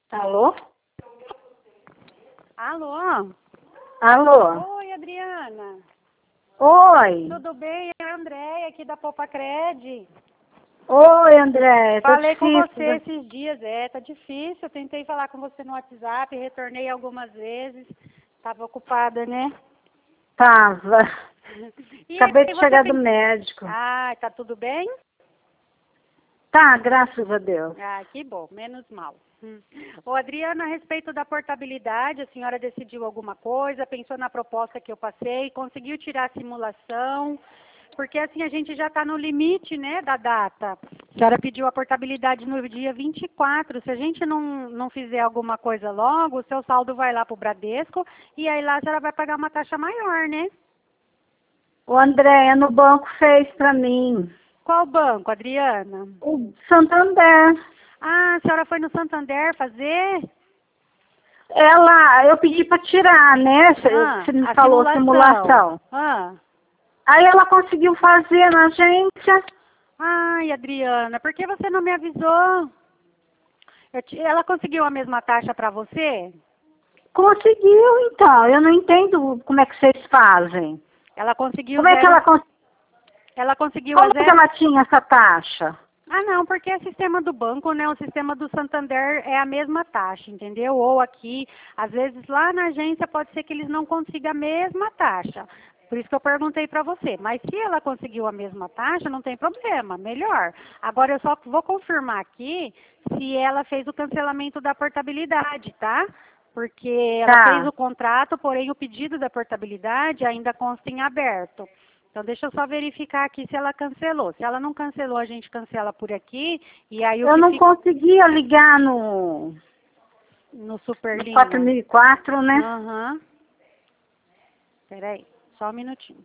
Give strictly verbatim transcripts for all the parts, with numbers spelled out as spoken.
Alô? Alô? Alô? Oi, Adriana. Oi. Tudo bem? É a Andréia aqui da Popacred. Oi, André. Tá Falei com difícil. você esses dias, é, tá difícil. Eu tentei falar com você no WhatsApp, retornei algumas vezes. Tava ocupada, né? Tava. E Acabei aí, de você chegar do tem... médico. Ah, tá tudo bem? Tá, graças a Deus. Ah, que bom, menos mal. Hum. Ô, Adriana, a respeito da portabilidade, a senhora decidiu alguma coisa, pensou na proposta que eu passei, conseguiu tirar a simulação, porque assim a gente já está no limite, né, da data. A senhora pediu a portabilidade no dia vinte e quatro, se a gente não, não fizer alguma coisa logo, o seu saldo vai lá para o Bradesco e aí lá a senhora vai pagar uma taxa maior, né? O André no banco fez pra mim. Qual banco, Adriana? O Santander. Ah, a senhora foi no Santander fazer? Ela, eu pedi pra tirar, né? Ah, Você me a falou simulação. simulação. Ah. Aí ela conseguiu fazer na agência. Ai, Adriana, por que você não me avisou? Eu te- Ela conseguiu a mesma taxa para você? Conseguiu, então. Eu não entendo como é que vocês fazem. Ela conseguiu Como é que zero. ela, cons- Ela conseguiu a como que zero. ela tinha essa taxa? Ah, não, porque é sistema do banco, né? O sistema do Santander é a mesma taxa, entendeu? Ou aqui, às vezes lá na agência pode ser que eles não consigam a mesma taxa. Por isso que eu perguntei para você. Mas se ela conseguiu a mesma taxa, não tem problema, melhor. Agora eu só vou confirmar aqui se ela fez o cancelamento da portabilidade, tá? Porque ela fez Tá. o contrato, porém o pedido da portabilidade ainda consta em aberto. Então, deixa eu só verificar aqui se ela cancelou. Se ela não cancelou, a gente cancela por aqui. E aí o Eu que não fica conseguia ligar no, no no Superlinha? quatro mil e quatro, né? Aham. Peraí, só um minutinho.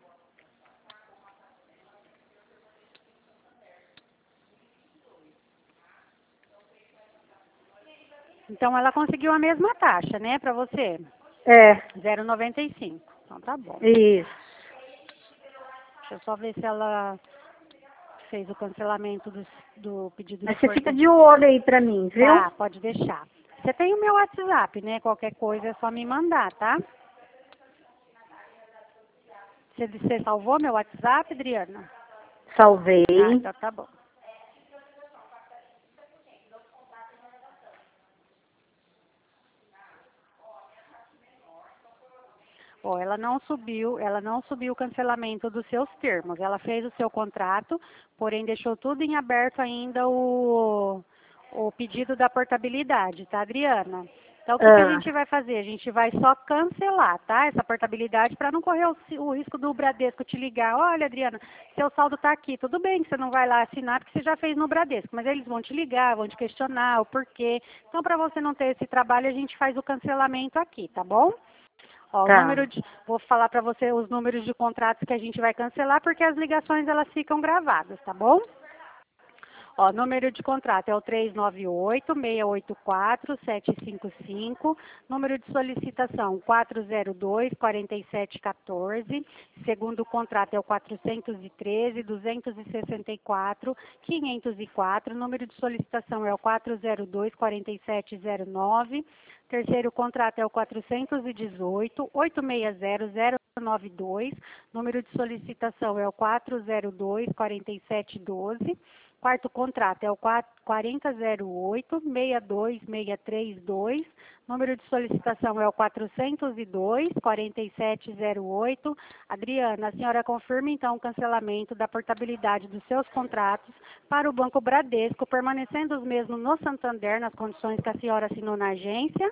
Então, ela conseguiu a mesma taxa, né, para você? É, zero vírgula noventa e cinco. Então, tá bom. isso. Deixa eu só ver se ela fez o cancelamento do, do pedido de Mas você fica portabilidade. de olho aí pra mim, viu? Tá, pode deixar. Você tem o meu WhatsApp, né? Qualquer coisa é só me mandar, tá? Você, você salvou meu WhatsApp, Adriana? Salvei. Ah, então tá bom. Ó, ela não subiu, ela não subiu o cancelamento dos seus termos. Ela fez o seu contrato, porém deixou tudo em aberto ainda o, o pedido da portabilidade, tá, Adriana? Então, o que, que a Ah, gente vai fazer? A gente vai só cancelar, tá? Essa portabilidade para não correr o, o risco do Bradesco te ligar. Olha, Adriana, seu saldo está aqui. Tudo bem que você não vai lá assinar porque você já fez no Bradesco, mas eles vão te ligar, vão te questionar o porquê. Então, para você não ter esse trabalho, a gente faz o cancelamento aqui, tá bom? Ó, o tá. número de, vou falar para você os números de contratos que a gente vai cancelar, porque as ligações elas ficam gravadas, tá bom? Ó, número de contrato é o três nove oito, seis oito quatro, sete cinco cinco. Número de solicitação quatro zero dois, quatro sete um quatro. Segundo contrato é o quatrocentos e treze, duzentos e sessenta e quatro, quinhentos e quatro. Número de solicitação é o quatro zero dois, quatro sete zero nove. Terceiro contrato é o quatrocentos e dezoito, oito seis zero, zero nove dois. Número de solicitação é o quatro zero dois, quatro sete um dois. Quarto contrato é o quatro zero oito, seis dois seis três dois. Número de solicitação é o quatrocentos e dois, quatro sete zero oito. Adriana, a senhora confirma então o cancelamento da portabilidade dos seus contratos para o Banco Bradesco, permanecendo os mesmos no Santander, nas condições que a senhora assinou na agência?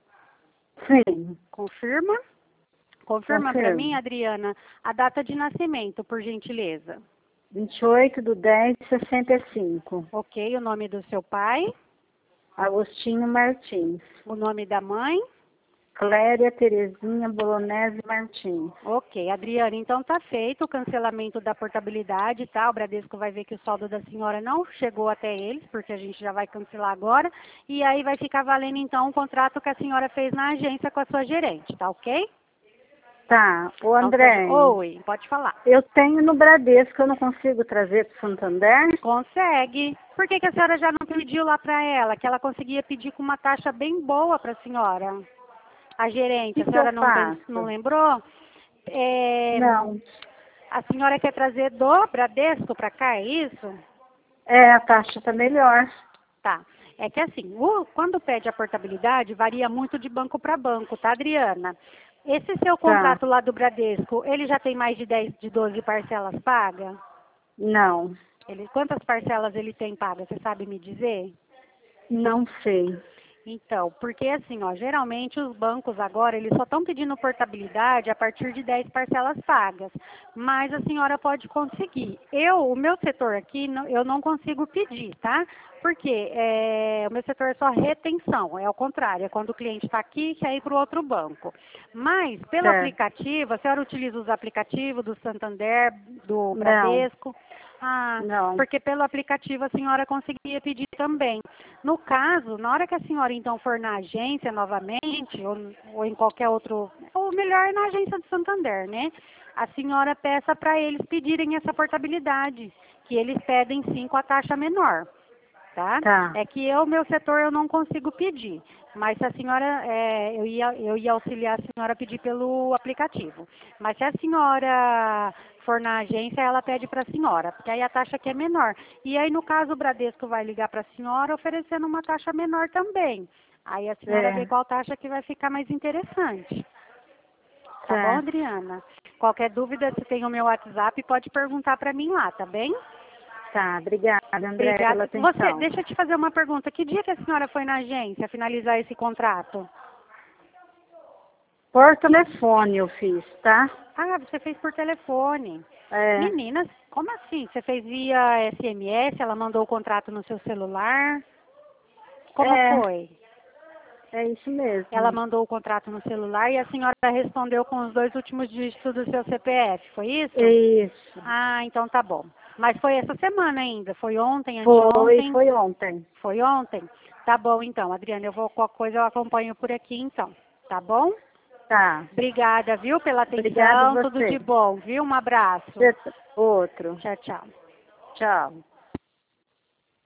Sim, Confirma? Confirma para mim, confirmo. Adriana, a data de nascimento, por gentileza. vinte e oito de dez de sessenta e cinco. Ok, o nome do seu pai, Agostinho Martins. o nome da mãe. Cléria Terezinha Bolonese Martins. Ok, Adriana, então tá feito o cancelamento da portabilidade, tá? O Bradesco vai ver que o saldo da senhora não chegou até eles, porque a gente já vai cancelar agora, e aí vai ficar valendo então o contrato que a senhora fez na agência com a sua gerente, tá ok? Tá, o Então, seja... André, Oi, pode falar. eu tenho no Bradesco, eu não consigo trazer para Santander? Consegue. por que, que a senhora já não pediu lá para ela? Que ela conseguia pedir com uma taxa bem boa para a senhora. A gerente, Que a que senhora eu não, pens- faço? não lembrou? É, Não. a senhora quer trazer do Bradesco para cá, é isso? É, a taxa tá melhor. Tá. É que assim, o- quando pede a portabilidade, varia muito de banco para banco, tá, Adriana? Esse seu Tá. contrato lá do Bradesco, ele já tem mais de dez, de doze parcelas pagas? Não. Ele, quantas parcelas ele tem pagas? Você sabe me dizer? Não sei. Então, porque assim, ó, geralmente os bancos agora, eles só estão pedindo portabilidade a partir de dez parcelas pagas. Mas a senhora pode conseguir. Eu, o meu setor aqui, não- eu não consigo pedir, tá? Porque é, o meu setor é só retenção, é ao contrário, é quando o cliente está aqui e quer ir para o outro banco. Mas, pelo Certo. aplicativo, a senhora utiliza os aplicativos do Santander, do Não. Bradesco? Ah, Não. porque pelo aplicativo a senhora conseguiria pedir também. No caso, na hora que a senhora então for na agência novamente, ou, ou em qualquer outro, ou melhor na agência do Santander, né? A senhora peça para eles pedirem essa portabilidade, que eles pedem sim com a taxa menor, tá? Tá. É que eu, meu setor, eu não consigo pedir. Mas se a senhora, é, eu, ia, eu ia auxiliar a senhora a pedir pelo aplicativo. Mas se a senhora for na agência, ela pede para a senhora, porque aí a taxa aqui é menor. E aí, no caso, o Bradesco vai ligar para a senhora oferecendo uma taxa menor também. Aí a senhora vê É. qual taxa que vai ficar mais interessante. Tá bom, Certo. Adriana? Qualquer dúvida, se tem o meu WhatsApp, pode perguntar para mim lá, tá bem? Tá. Obrigada, André, pela Obrigada. Você, atenção. deixa eu te fazer uma pergunta. Que dia que a senhora foi na agência finalizar esse contrato? Por telefone eu fiz, tá? Ah, você fez por telefone. É. Meninas, como assim? Você fez via S M S? Ela mandou o contrato no seu celular? Como É. foi? É isso Ela mesmo. mandou o contrato no celular e a senhora respondeu com os dois últimos dígitos do seu C P F, foi isso? Isso. Ah, então tá bom. Mas foi essa semana ainda? Foi ontem, Foi, anteontem? foi ontem. Foi ontem? Tá bom então, Adriana, eu vou, qualquer coisa eu acompanho por aqui então, tá bom? Tá. Obrigada, viu, pela Obrigada a atenção, tudo de você. bom, viu? Um abraço. Outro. Tchau, tchau. Tchau.